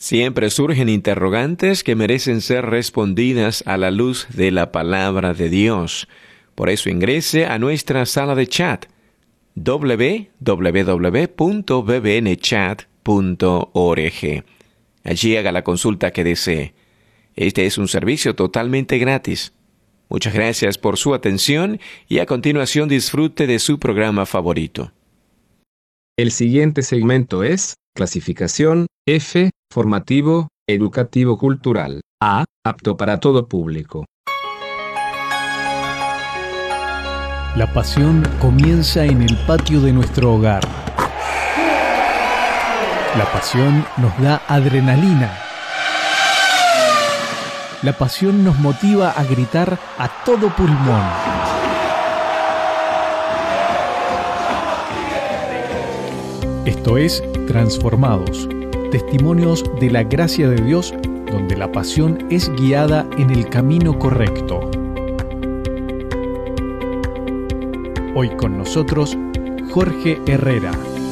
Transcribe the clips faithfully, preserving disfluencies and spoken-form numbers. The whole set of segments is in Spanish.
Siempre surgen interrogantes que merecen ser respondidas a la luz de la palabra de Dios. Por eso ingrese a nuestra sala de chat doble u doble u doble u punto b b n chat punto org. Allí haga la consulta que desee. Este es un servicio totalmente gratis. Muchas gracias por su atención y a continuación disfrute de su programa favorito. El siguiente segmento es clasificación F, formativo, educativo cultural. A, apto para todo público. La pasión comienza en el patio de nuestro hogar. La pasión nos da adrenalina. La pasión nos motiva a gritar a todo pulmón. Esto es Transformados, testimonios de la gracia de Dios, donde la pasión es guiada en el camino correcto. Hoy con nosotros, Jorge Herrera.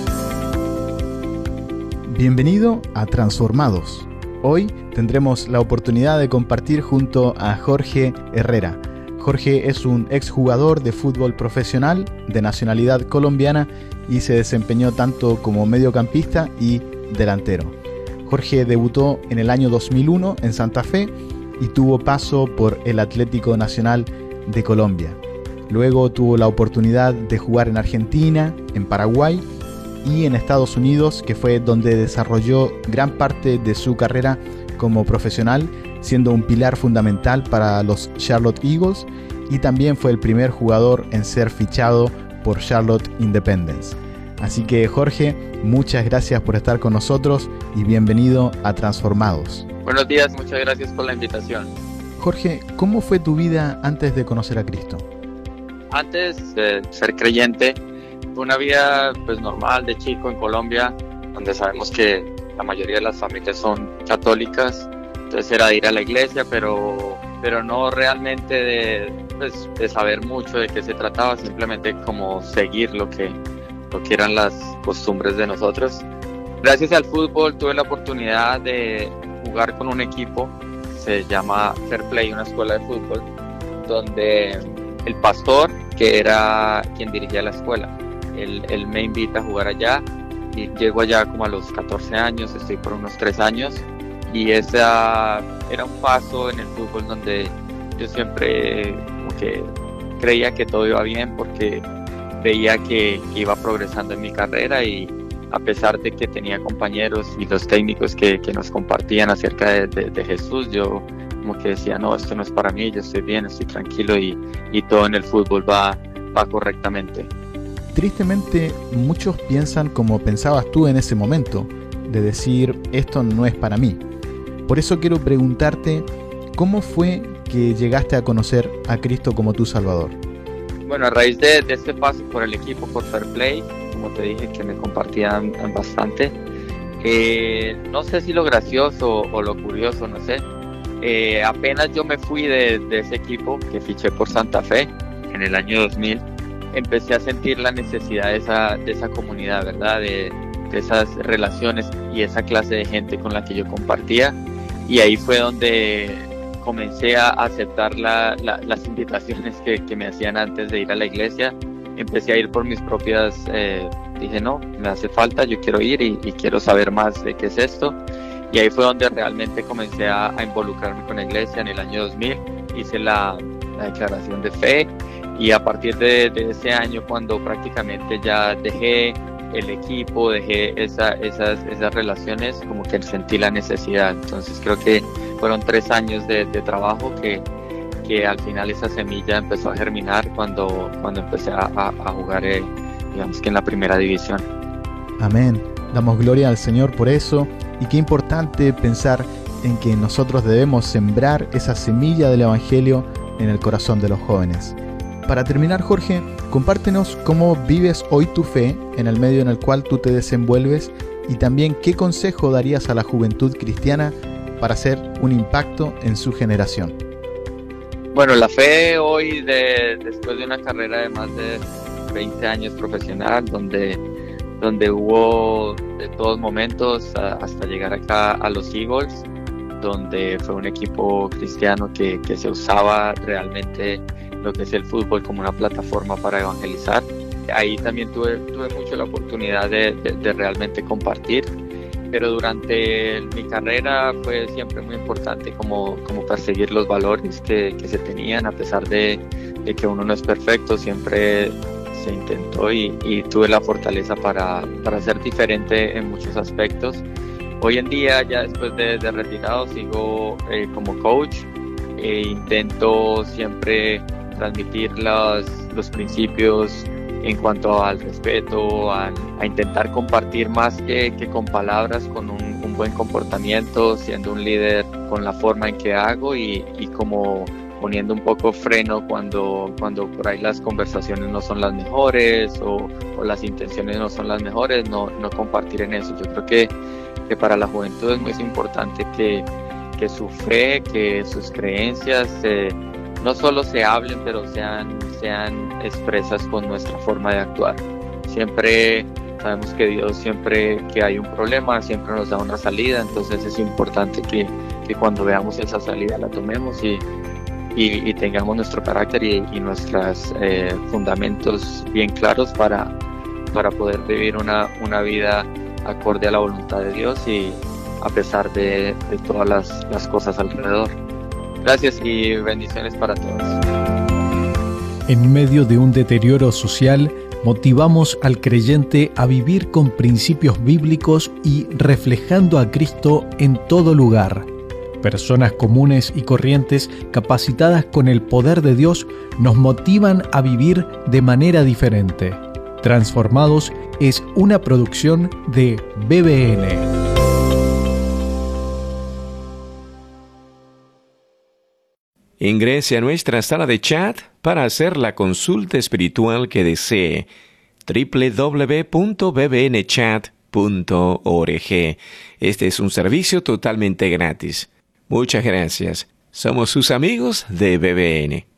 Bienvenido a Transformados. Hoy tendremos la oportunidad de compartir junto a Jorge Herrera. Jorge es un exjugador de fútbol profesional de nacionalidad colombiana y se desempeñó tanto como mediocampista y delantero. Jorge debutó en el año dos mil uno en Santa Fe y tuvo paso por el Atlético Nacional de Colombia. Luego tuvo la oportunidad de jugar en Argentina, en Paraguay y en Estados Unidos, que fue donde desarrolló gran parte de su carrera como profesional, siendo un pilar fundamental para los Charlotte Eagles, y también fue el primer jugador en ser fichado por Charlotte Independence. Así que Jorge, muchas gracias por estar con nosotros y bienvenido a Transformados. Buenos días, muchas gracias por la invitación. Jorge, ¿cómo fue tu vida antes de conocer a Cristo? Antes de ser creyente, fue una vida pues normal de chico en Colombia, donde sabemos que la mayoría de las familias son católicas. Entonces era de ir a la iglesia, pero, pero no realmente de, pues, de saber mucho de qué se trataba, simplemente como seguir lo que, lo que eran las costumbres de nosotros. Gracias al fútbol tuve la oportunidad de jugar con un equipo, se llama Fair Play, una escuela de fútbol, donde el pastor, que era quien dirigía la escuela, él, él me invita a jugar allá y llego allá como a los catorce años, estoy por unos tres años. Y esa era un paso en el fútbol donde yo siempre como que creía que todo iba bien porque veía que, que iba progresando en mi carrera, y a pesar de que tenía compañeros y los técnicos que, que nos compartían acerca de, de, de Jesús, yo como que decía, no, esto no es para mí, yo estoy bien, estoy tranquilo y, y todo en el fútbol va, va correctamente. Tristemente, muchos piensan como pensabas tú en ese momento, de decir, esto no es para mí. Por eso quiero preguntarte, ¿cómo fue que llegaste a conocer a Cristo como tu Salvador? Bueno, a raíz de, de este paso por el equipo, por Fair Play, como te dije, que me compartían bastante, eh, no sé si lo gracioso o lo curioso, no sé, eh, apenas yo me fui de, de ese equipo que fiché por Santa Fe en el año dos mil, empecé a sentir la necesidad de esa, de esa comunidad, ¿verdad? De, de esas relaciones y esa clase de gente con la que yo compartía. Y ahí fue donde comencé a aceptar la, la, las invitaciones que, que me hacían antes de ir a la iglesia. Empecé a ir por mis propias, eh, dije no, me hace falta, yo quiero ir y, y quiero saber más de qué es esto. Y ahí fue donde realmente comencé a, a involucrarme con la iglesia en el año dos mil. Hice la, la declaración de fe, y a partir de, de ese año, cuando prácticamente ya dejé el equipo, dejé esa, esas, esas relaciones, como que sentí la necesidad. Entonces creo que fueron tres años de, de trabajo que, que al final esa semilla empezó a germinar cuando, cuando empecé a, a, a jugar, eh, digamos que en la primera división. Amén. Damos gloria al Señor por eso, y qué importante pensar en que nosotros debemos sembrar esa semilla del Evangelio en el corazón de los jóvenes. Para terminar, Jorge, compártenos cómo vives hoy tu fe en el medio en el cual tú te desenvuelves, y también qué consejo darías a la juventud cristiana para hacer un impacto en su generación. Bueno, la fe hoy, de, después de una carrera de más de veinte años profesional, donde donde hubo de todos momentos a, hasta llegar acá a los Eagles, donde fue un equipo cristiano que, que se usaba realmente lo que es el fútbol como una plataforma para evangelizar. Ahí también tuve, tuve mucho la oportunidad de, de, de realmente compartir, pero durante mi carrera fue siempre muy importante como, como perseguir los valores que, que se tenían, a pesar de, de que uno no es perfecto, siempre se intentó y, y tuve la fortaleza para, para ser diferente en muchos aspectos. Hoy en día, ya después de, de retirado, sigo eh, como coach e intento siempre transmitir los, los principios en cuanto al respeto, a, a intentar compartir más que, que con palabras, con un, un buen comportamiento, siendo un líder con la forma en que hago y, y como poniendo un poco freno cuando, cuando por ahí las conversaciones no son las mejores o, o las intenciones no son las mejores, no, no compartir en eso. Yo creo que, que para la juventud es muy importante que, que su fe, que sus creencias eh, no solo se hablen, pero sean, sean expresas con nuestra forma de actuar. Siempre sabemos que Dios, siempre que hay un problema, siempre nos da una salida, entonces es importante que, que cuando veamos esa salida la tomemos y, y, y tengamos nuestro carácter y, y nuestros eh, fundamentos bien claros para, para poder vivir una, una vida acorde a la voluntad de Dios y a pesar de, de todas las, las cosas alrededor. Gracias y bendiciones para todos. En medio de un deterioro social, motivamos al creyente a vivir con principios bíblicos y reflejando a Cristo en todo lugar. Personas comunes y corrientes capacitadas con el poder de Dios nos motivan a vivir de manera diferente. Transformados es una producción de B B N. Ingrese a nuestra sala de chat para hacer la consulta espiritual que desee. doble u doble u doble u punto b b n chat punto org. Este es un servicio totalmente gratis. Muchas gracias. Somos sus amigos de B B N.